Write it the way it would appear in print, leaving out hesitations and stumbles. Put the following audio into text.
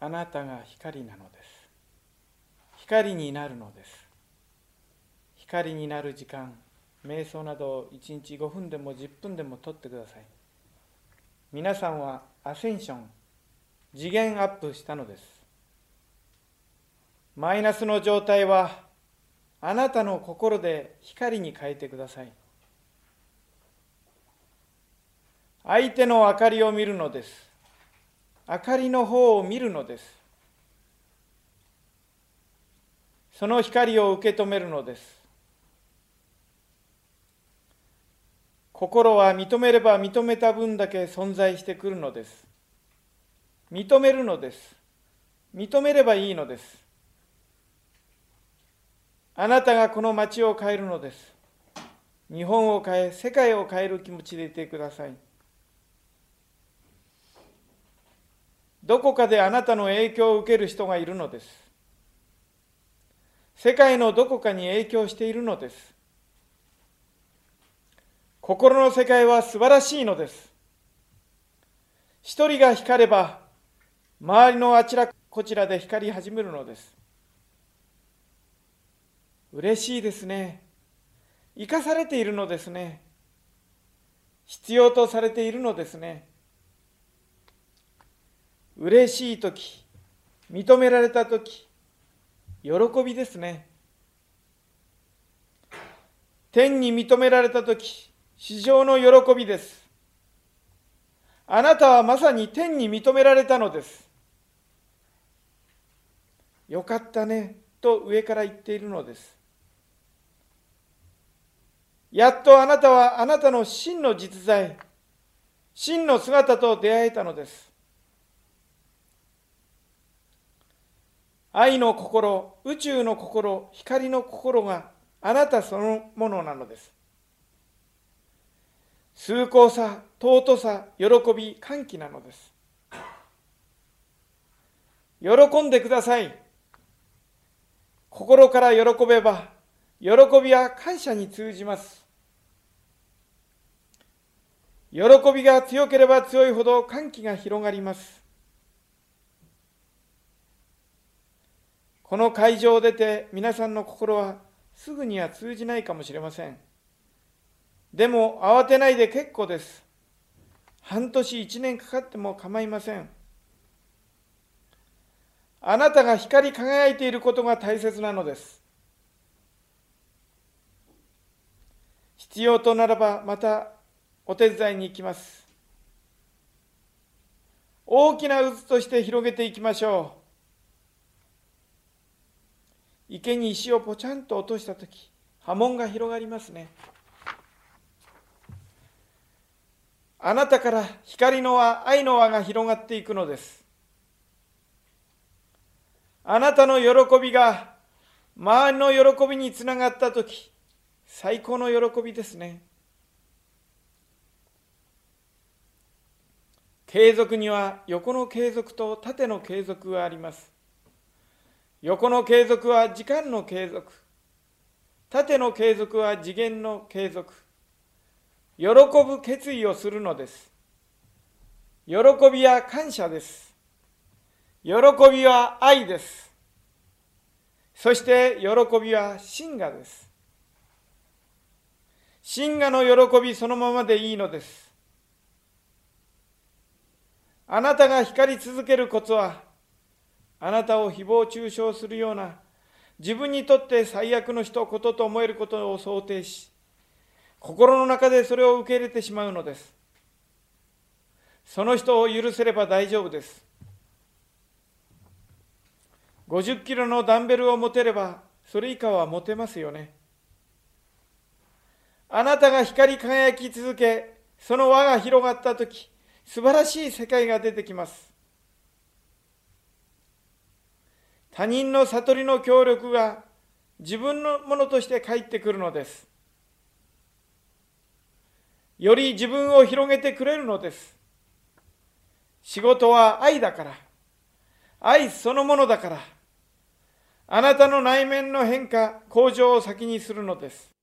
あなたが光なのです。光になるのです。光になる時間、瞑想などを1日5分でも10分でもとってください。皆さんはアセンション、次元アップしたのです。マイナスの状態はあなたの心で光に変えてください。相手の明かりを見るのです。明かりの方を見るのです。その光を受け止めるのです。心は認めれば認めた分だけ存在してくるのです。認めるのです。認めればいいのです。あなたがこの町を変えるのです。日本を変え、世界を変える気持ちでいてください。どこかであなたの影響を受ける人がいるのです。世界のどこかに影響しているのです。心の世界は素晴らしいのです。一人が光れば、周りのあちらこちらで光り始めるのです。嬉しいですね。生かされているのですね。必要とされているのですね。嬉しいとき、認められたとき、喜びですね。天に認められたとき、至上の喜びです。あなたはまさに天に認められたのです。よかったね、と上から言っているのです。やっとあなたはあなたの真の実在、真の姿と出会えたのです。愛の心、宇宙の心、光の心があなたそのものなのです。崇高さ、尊さ、喜び、歓喜なのです。喜んでください。心から喜べば、喜びは感謝に通じます。喜びが強ければ強いほど歓喜が広がります。この会場を出て皆さんの心はすぐには通じないかもしれません。でも慌てないで結構です。半年1年かかっても構いません。あなたが光り輝いていることが大切なのです。必要とならばまたお手伝いに行きます。大きな渦として広げていきましょう。池に石をポチャンと落としたとき、波紋が広がりますね。あなたから光の輪、愛の輪が広がっていくのです。あなたの喜びが周りの喜びにつながったとき、最高の喜びですね。継続には横の継続と縦の継続があります。横の継続は時間の継続、縦の継続は次元の継続。喜ぶ決意をするのです。喜びは感謝です。喜びは愛です。そして喜びは真我です。真我の喜びそのままでいいのです。あなたが光り続けるコツは、あなたを誹謗中傷するような自分にとって最悪の人ことと思えることを想定し、心の中でそれを受け入れてしまうのです。その人を許せれば大丈夫です。50キロのダンベルを持てればそれ以下は持てますよね。あなたが光り輝き続け、その輪が広がったとき、素晴らしい世界が出てきます。他人の悟りの協力が自分のものとして返ってくるのです。より自分を広げてくれるのです。仕事は愛だから、愛そのものだから、あなたの内面の変化、向上を先にするのです。